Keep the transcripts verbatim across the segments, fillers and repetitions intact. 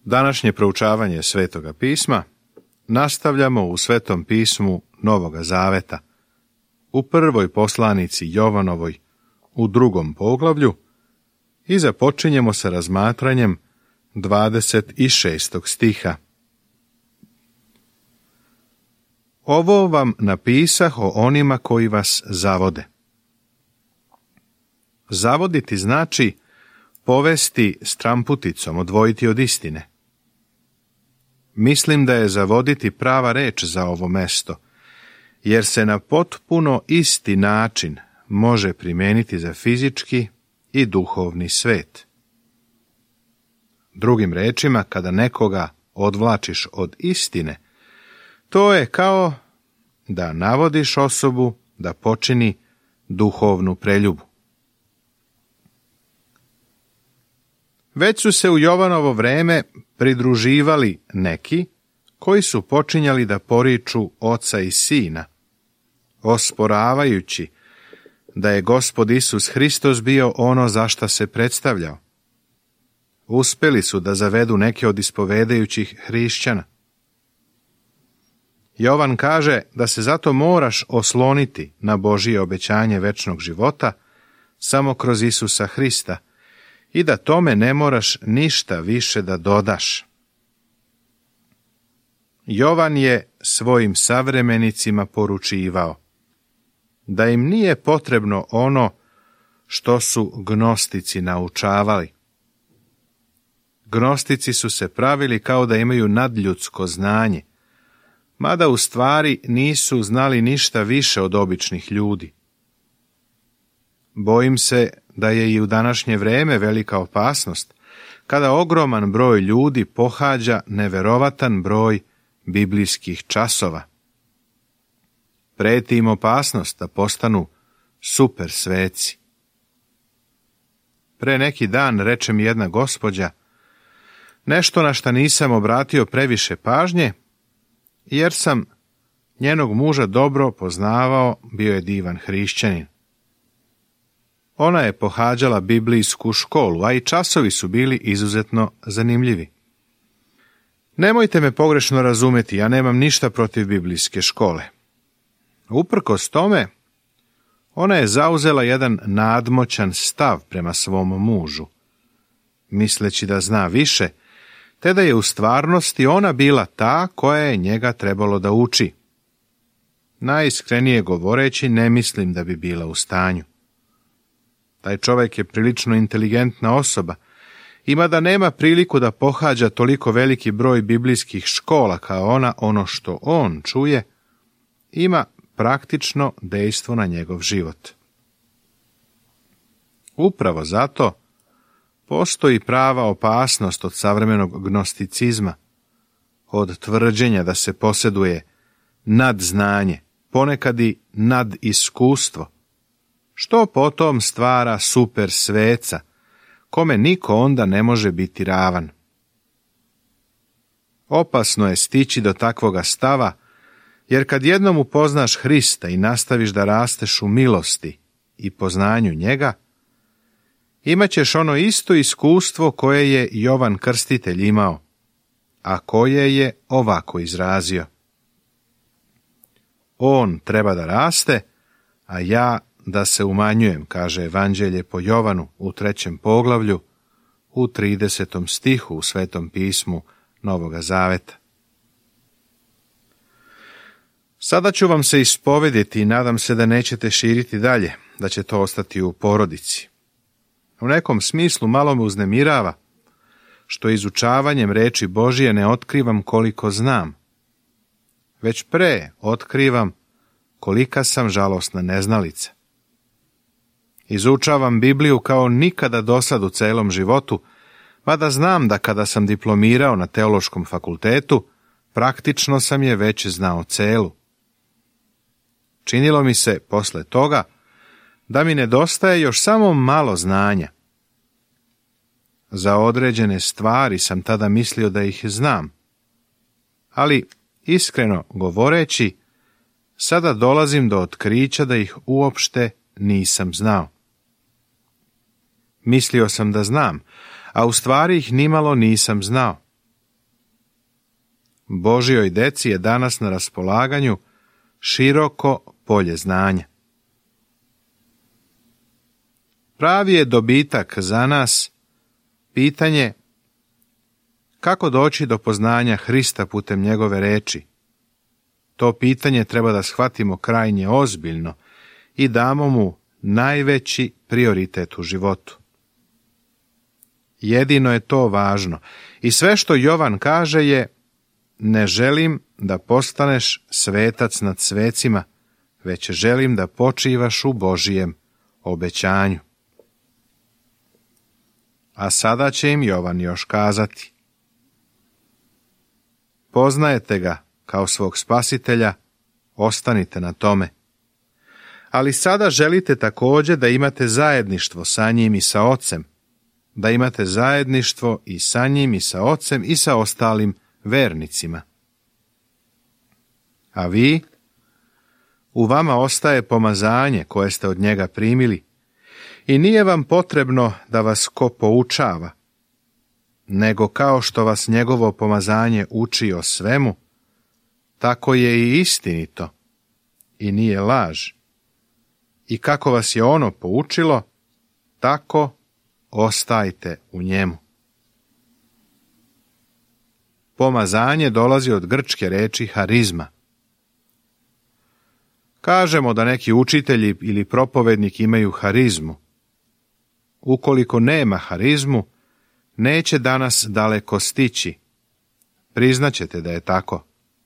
Današnje proučavanje Svetoga pisma nastavljamo u Svetom pismu Novoga Zaveta, u prvoj poslanici Jovanovoj, u drugom poglavlju, i započinjemo sa razmatranjem dvadeset šestog stiha. Ovo vam napisah o onima koji vas zavode. Zavoditi znači povesti stramputicom, odvojiti od istine. Mislim da je zavoditi prava reč za ovo mesto, jer se na potpuno isti način može primijeniti za fizički i duhovni svet. Drugim rečima, kada nekoga odvlačiš od istine, to je kao da navodiš osobu da počini duhovnu preljubu. Već su se u Jovanovo vreme pridruživali neki koji su počinjali da poriču oca i sina, osporavajući da je Gospod Isus Hristos bio ono za šta se predstavljao. Uspeli su da zavedu neke od ispovedajućih hrišćana. Jovan kaže da se zato moraš osloniti na Božje obećanje večnog života samo kroz Isusa Hrista i da tome ne moraš ništa više da dodaš. Jovan je svojim savremenicima poručivao da im nije potrebno ono što su gnostici naučavali. Gnostici su se pravili kao da imaju nadljudsko znanje, mada u stvari nisu znali ništa više od običnih ljudi. Bojim se da je i u današnje vrijeme velika opasnost kada ogroman broj ljudi pohađa neverovatan broj biblijskih časova. Preti im opasnost da postanu super sveci. Pre neki dan reče mi jedna gospođa nešto na šta nisam obratio previše pažnje, jer sam njenog muža dobro poznavao, bio je divan hrišćanin. Ona je pohađala biblijsku školu, a i časovi su bili izuzetno zanimljivi. Nemojte me pogrešno razumjeti, ja nemam ništa protiv biblijske škole. Uprkos tome, ona je zauzela jedan nadmoćan stav prema svom mužu, misleći da zna više, te da je u stvarnosti ona bila ta koja je njega trebalo da uči. Najiskrenije govoreći, ne mislim da bi bila u stanju. Taj čovjek je prilično inteligentna osoba, ima da nema priliku da pohađa toliko veliki broj biblijskih škola kao ona, ono što on čuje, ima praktično dejstvo na njegov život. Upravo zato postoji prava opasnost od savremenog gnosticizma, od tvrđenja da se posjeduje nadznanje, ponekad i nadiskustvo, što potom stvara super sveca, kome niko onda ne može biti ravan. Opasno je stići do takvoga stava, jer kad jednom upoznaš Hrista i nastaviš da rasteš u milosti i poznanju njega, imat ćeš ono isto iskustvo koje je Jovan Krstitelj imao, a koje je ovako izrazio. On treba da raste, a ja da se umanjujem, kaže Evanđelje po Jovanu u trećem poglavlju, u tridesetom stihu u Svetom pismu Novoga Zaveta. Sada ću vam se ispovediti i nadam se da nećete širiti dalje, da će to ostati u porodici. U nekom smislu malo me uznemirava što izučavanjem reči Božije ne otkrivam koliko znam, već pre otkrivam kolika sam žalosna neznalica. Izučavam Bibliju kao nikada dosad u celom životu, mada znam da kada sam diplomirao na teološkom fakultetu, praktično sam je već znao celu. Činilo mi se posle toga da mi nedostaje još samo malo znanja. Za određene stvari sam tada mislio da ih znam, ali iskreno govoreći, sada dolazim do otkrića da ih uopšte nisam znao. Mislio sam da znam, a u stvari ih nimalo nisam znao. Božjoj deci je danas na raspolaganju široko polje znanja. Pravi je dobitak za nas pitanje kako doći do poznanja Hrista putem njegove reči. To pitanje treba da shvatimo krajnje ozbiljno i damo mu najveći prioritet u životu. Jedino je to važno i sve što Jovan kaže je: ne želim da postaneš svetac nad svecima, već želim da počivaš u Božijem obećanju. A sada će im Jovan još kazati: poznajete ga kao svog spasitelja, ostanite na tome. Ali sada želite također da imate zajedništvo sa njim i sa Ocem, da imate zajedništvo i sa njim i sa Ocem i sa ostalim vernicima. A vi? U vama ostaje pomazanje koje ste od njega primili i nije vam potrebno da vas ko poučava, nego kao što vas njegovo pomazanje uči o svemu, tako je i istinito i nije laž. I kako vas je ono poučilo, tako ostajte u njemu. Pomazanje dolazi od grčke reči harizma. Kažemo da neki učitelji ili propovednik imaju harizmu. Ukoliko nema harizmu, neće danas daleko stići. Priznaćete da je tako.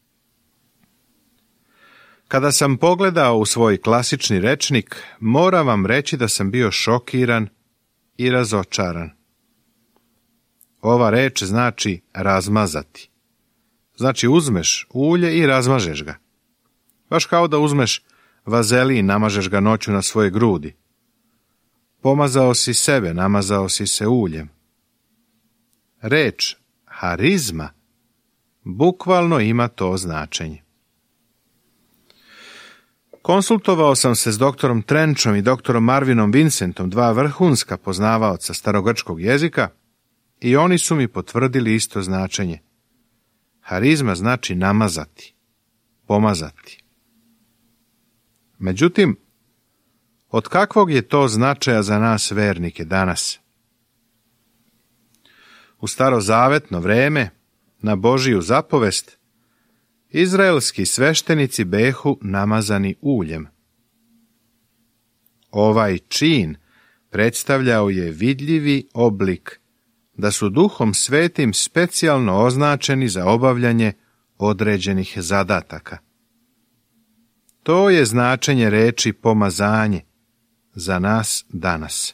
Kada sam pogledao u svoj klasični rečnik, moram vam reći da sam bio šokiran i razočaran. Ova reč znači razmazati. Znači uzmeš ulje i razmažeš ga. Baš kao da uzmeš vazelin i namažeš ga noću na svoje grudi. Pomazao si sebe, namazao si se uljem. Reč harizma bukvalno ima to značenje. Konsultovao sam se s doktorom Trenchom i doktorom Marvinom Vincentom, dva vrhunska poznavaoca starogrčkog jezika, i oni su mi potvrdili isto značenje. Harizma znači namazati, pomazati. Međutim, od kakvog je to značaja za nas vernike danas? U starozavetno vreme, na Božiju zapovest, izraelski sveštenici behu namazani uljem. Ovaj čin predstavljao je vidljivi oblik da su Duhom Svetim specijalno označeni za obavljanje određenih zadataka. To je značenje reči pomazanje za nas danas.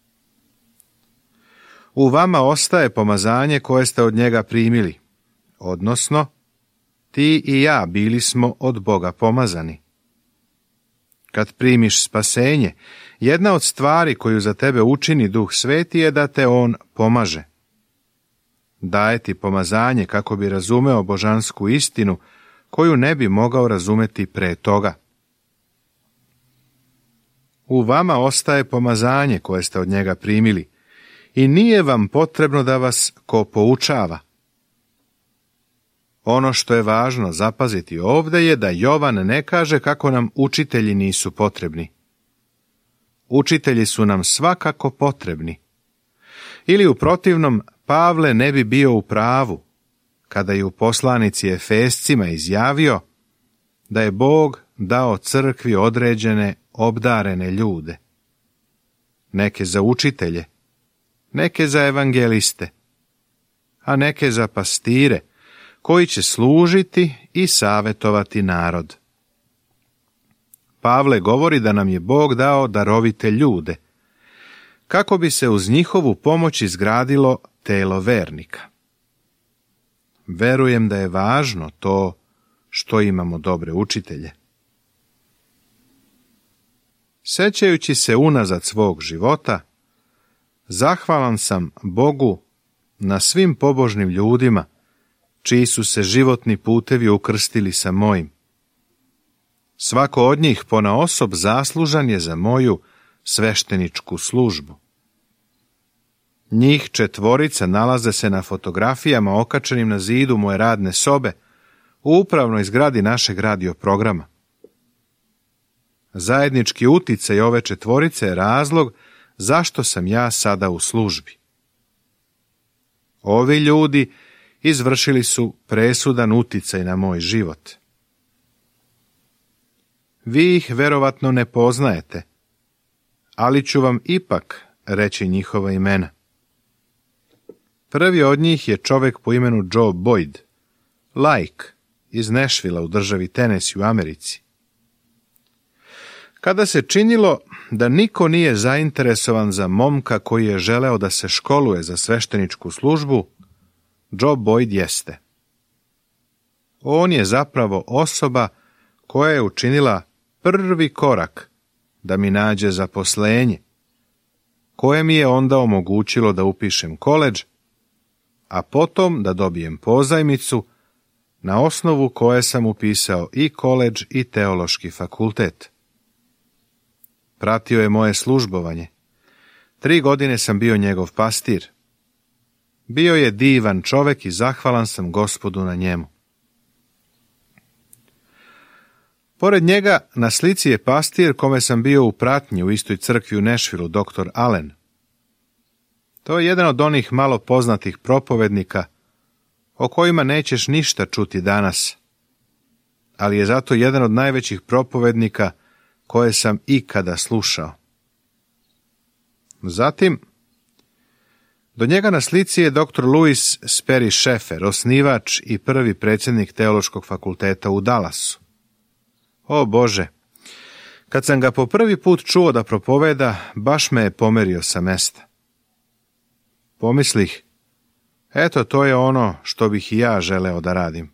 U vama ostaje pomazanje koje ste od njega primili, odnosno ti i ja bili smo od Boga pomazani. Kad primiš spasenje, jedna od stvari koju za tebe učini Duh Sveti je da te on pomaže. Daje ti pomazanje kako bi razumeo božansku istinu koju ne bi mogao razumeti pre toga. U vama ostaje pomazanje koje ste od njega primili i nije vam potrebno da vas ko poučava. Ono što je važno zapaziti ovdje je da Jovan ne kaže kako nam učitelji nisu potrebni. Učitelji su nam svakako potrebni. Ili u protivnom, Pavle ne bi bio u pravu kada je u poslanici Efescima izjavio da je Bog dao crkvi određene obdarene ljude. Neke za učitelje, neke za evangeliste, a neke za pastire, koji će služiti i savjetovati narod. Pavle govori da nam je Bog dao darovite ljude, kako bi se uz njihovu pomoć izgradilo telo vernika. Verujem da je važno to što imamo dobre učitelje. Sećajući se unazad svog života, zahvalan sam Bogu na svim pobožnim ljudima čiji su se životni putevi ukrstili sa mojim. Svako od njih ponaosob zaslužan je za moju svešteničku službu. Njih četvorica nalaze se na fotografijama okačenim na zidu moje radne sobe, u upravnoj zgradi našeg radio programa. Zajednički uticaj ove četvorice je razlog zašto sam ja sada u službi. Ovi ljudi izvršili su presudan uticaj na moj život. Vi ih verovatno ne poznajete, ali ću vam ipak reći njihova imena. Prvi od njih je čovjek po imenu Joe Boyd, laik iz Nashvilla u državi Tennessee u Americi. Kada se činilo da niko nije zainteresovan za momka koji je želeo da se školuje za svešteničku službu, Joe Boyd jeste. On je zapravo osoba koja je učinila prvi korak da mi nađe zaposlenje, koje mi je onda omogućilo da upišem koledž, a potom da dobijem pozajmicu, na osnovu koje sam upisao i koledž i teološki fakultet. Pratio je moje službovanje. Tri godine sam bio njegov pastir. Bio je divan čovek i zahvalan sam Gospodu na njemu. Pored njega na slici je pastir kome sam bio u pratnji u istoj crkvi u Nashvillu, doktor Allen. To je jedan od onih malo poznatih propovednika o kojima nećeš ništa čuti danas, ali je zato jedan od najvećih propovednika koje sam ikada slušao. Zatim, do njega na slici je doktor Louis Sperry Schaeffer, osnivač i prvi predsjednik teološkog fakulteta u Dallasu. O Bože, kad sam ga po prvi put čuo da propoveda, baš me je pomerio sa mesta. Pomislih, eto to je ono što bih i ja želeo da radim.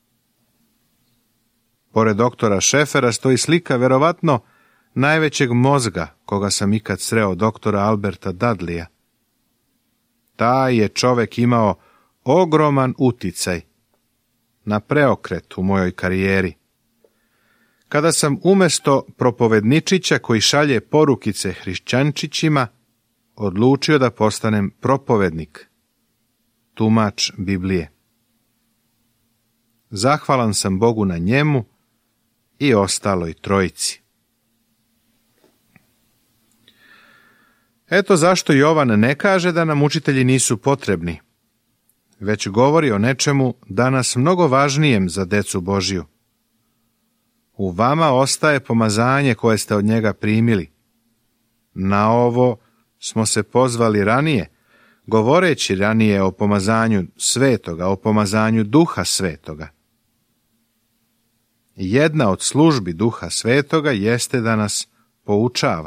Pored doktora Šefera stoji slika verovatno najvećeg mozga koga sam ikad sreo, doktora Alberta Dudleya. Taj je čovek imao ogroman uticaj na preokret u mojoj karijeri. Kada sam umesto propovedničića koji šalje porukice hrišćančićima, odlučio da postanem propovednik, tumač Biblije. Zahvalan sam Bogu na njemu i ostaloj trojici. Eto zašto Jovan ne kaže da nam učitelji nisu potrebni, već govori o nečemu danas mnogo važnijem za decu Božiju. U vama ostaje pomazanje koje ste od njega primili. Na ovo smo se pozvali ranije, govoreći ranije o pomazanju svetoga, o pomazanju duha svetoga. Jedna od službi duha svetoga jeste da nas poučava.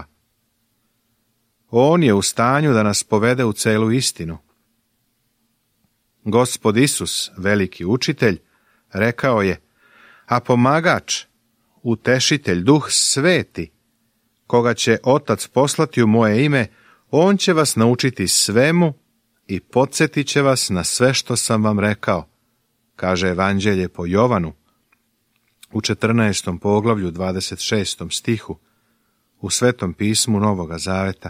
On je u stanju da nas povede u celu istinu. Gospod Isus, veliki učitelj, rekao je, a pomagač, utešitelj, duh sveti, koga će Otac poslati u moje ime, on će vas naučiti svemu i podsjetit će vas na sve što sam vam rekao, kaže Evanđelje po Jovanu, u četrnaestom poglavlju dvadeset šestom stihu, u Svetom pismu Novoga Zaveta.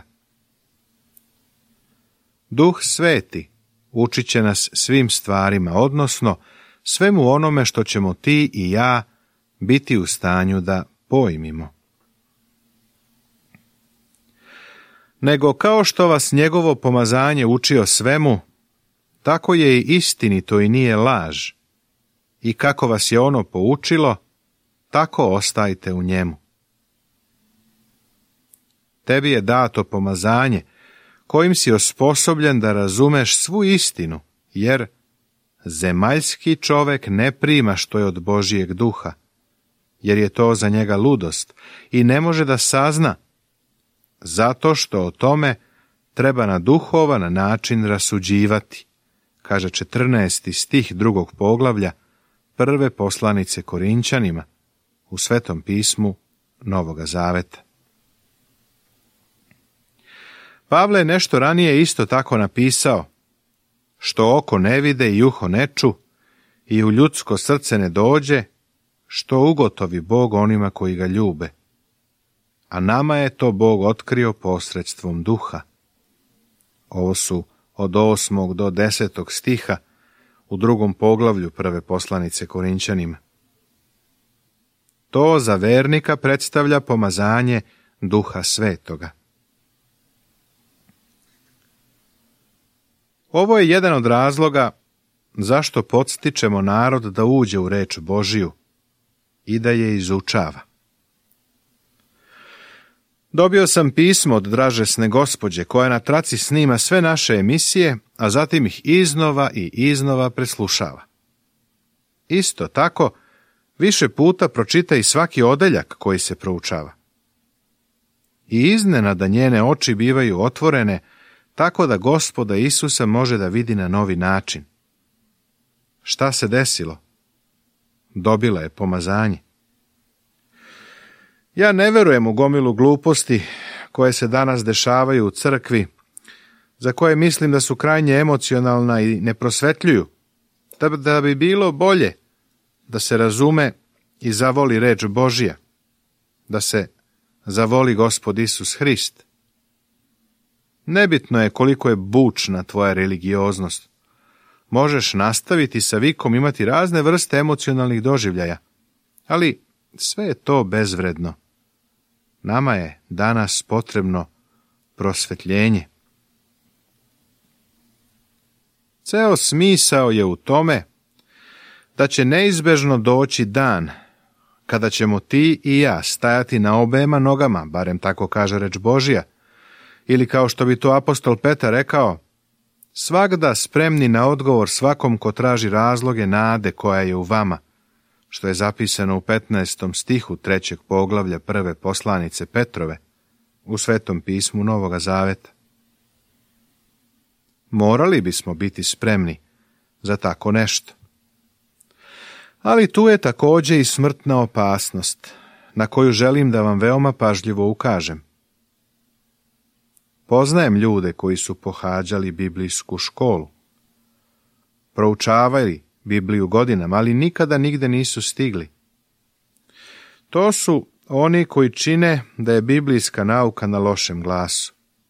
Duh sveti učit će nas svim stvarima, odnosno svemu onome što ćemo ti i ja biti u stanju da pojmimo. Nego kao što vas njegovo pomazanje učio svemu, tako je i istinito i nije laž. I kako vas je ono poučilo, tako ostajte u njemu. Tebi je dato pomazanje, kojim si osposobljen da razumeš svu istinu, jer zemaljski čovek ne prima što je od Božijeg duha, jer je to za njega ludost i ne može da sazna, zato što o tome treba na duhovan način rasuđivati, kaže četrnaesti stih drugog poglavlja prve poslanice Korinćanima u Svetom pismu Novoga Zaveta. Pavle je nešto ranije isto tako napisao, što oko ne vide i uho ne ču i u ljudsko srce ne dođe, što ugotovi Bog onima koji ga ljube. A nama je to Bog otkrio posredstvom duha. Ovo su od osmog do desetog stiha u drugom poglavlju prve poslanice Korinćanima. To za vernika predstavlja pomazanje Duha Svetoga. Ovo je jedan od razloga zašto podstičemo narod da uđe u reč Božiju i da je izučava. Dobio sam pismo od dražesne gospođe koja na traci snima sve naše emisije, a zatim ih iznova i iznova preslušava. Isto tako, više puta pročita i svaki odeljak koji se proučava. I iznenada njene oči bivaju otvorene, tako da Gospoda Isusa može da vidi na novi način. Šta se desilo? Dobila je pomazanje. Ja ne verujem u gomilu gluposti koje se danas dešavaju u crkvi, za koje mislim da su krajnje emocionalna i ne prosvetljuju, da, da bi bilo bolje da se razume i zavoli reč Božja, da se zavoli Gospod Isus Hrist. Nebitno je koliko je bučna tvoja religioznost. Možeš nastaviti sa vikom imati razne vrste emocionalnih doživljaja, ali sve je to bezvredno. Nama je danas potrebno prosvetljenje. Ceo smisao je u tome da će neizbežno doći dan kada ćemo ti i ja stajati na obema nogama, barem tako kaže reč Božja, ili kao što bi to apostol Petar rekao, svagda spremni na odgovor svakom ko traži razloge nade koja je u vama, što je zapisano u petnaestom stihu trećeg poglavlja prve poslanice Petrove u Svetom pismu Novoga Zaveta. Morali bismo biti spremni za tako nešto. Ali tu je također i smrtna opasnost, na koju želim da vam veoma pažljivo ukažem. Poznajem ljude koji su pohađali biblijsku školu, proučavali Bibliju godinama, ali nikada nigde nisu stigli. To su oni koji čine da je biblijska nauka na lošem glasu.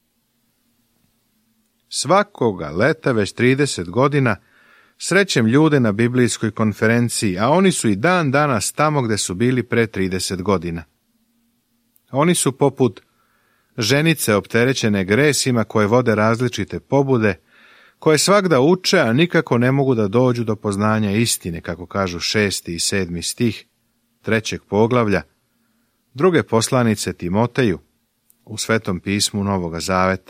Svakoga leta već trideset godina srećem ljude na biblijskoj konferenciji, a oni su i dan danas tamo gde su bili pre trideset godina. Oni su poput ženice opterećene gresima koje vode različite pobude, koje svagda uče, a nikako ne mogu da dođu do poznanja istine, kako kažu šesti i sedmi stih trećeg poglavlja druge poslanice Timoteju u Svetom pismu Novoga Zaveta.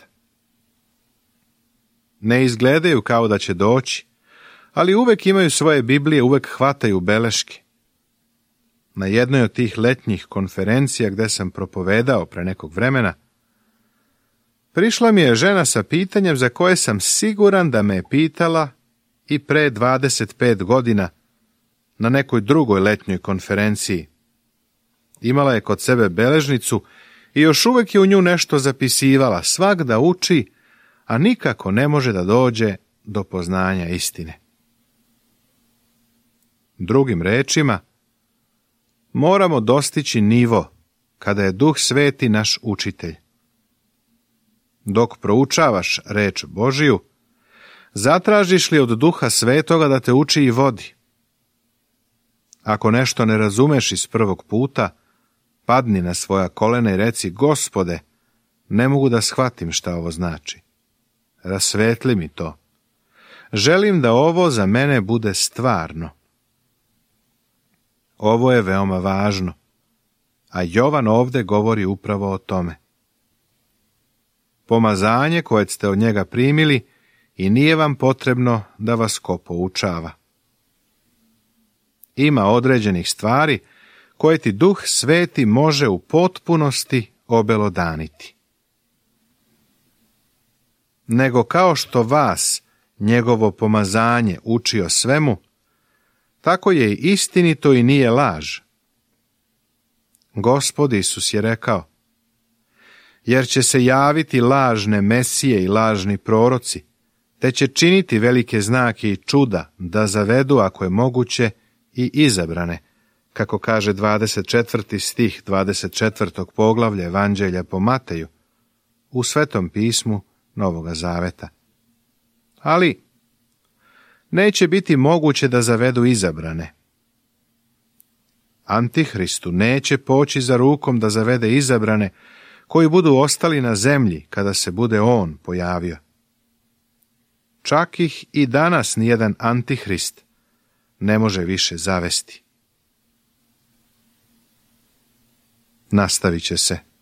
Ne izgledaju kao da će doći, ali uvek imaju svoje Biblije, uvek hvataju beleške. Na jednoj od tih letnjih konferencija gde sam propovedao pre nekog vremena, prišla mi je žena sa pitanjem za koje sam siguran da me je pitala i pre dvadeset pet godina na nekoj drugoj letnjoj konferenciji. Imala je kod sebe beležnicu i još uvek je u nju nešto zapisivala, svagda uči, a nikako ne može da dođe do poznanja istine. Drugim rečima, moramo dostići nivo kada je Duh Sveti naš učitelj. Dok proučavaš reč Božiju, zatražiš li od Duha Svetoga da te uči i vodi? Ako nešto ne razumeš iz prvog puta, padni na svoja kolena i reci, Gospode, ne mogu da shvatim šta ovo znači. Rasvetli mi to. Želim da ovo za mene bude stvarno. Ovo je veoma važno, a Jovan ovde govori upravo o tome. Pomazanje koje ste od njega primili i nije vam potrebno da vas ko poučava. Ima određenih stvari koje ti Duh Sveti može u potpunosti obelodaniti. Nego kao što vas njegovo pomazanje uči o svemu, tako je i istinito i nije laž. Gospod Isus je rekao, jer će se javiti lažne mesije i lažni proroci, te će činiti velike znake i čuda da zavedu, ako je moguće, i izabrane, kako kaže dvadeset četvrti stih dvadeset četvrtog poglavlja Evanđelja po Mateju, u Svetom pismu Novoga Zaveta. Ali, neće biti moguće da zavedu izabrane. Antihristu neće poći za rukom da zavede izabrane koji budu ostali na zemlji kada se bude on pojavio. Čak ih i danas nijedan antihrist ne može više zavesti. Nastavit će se.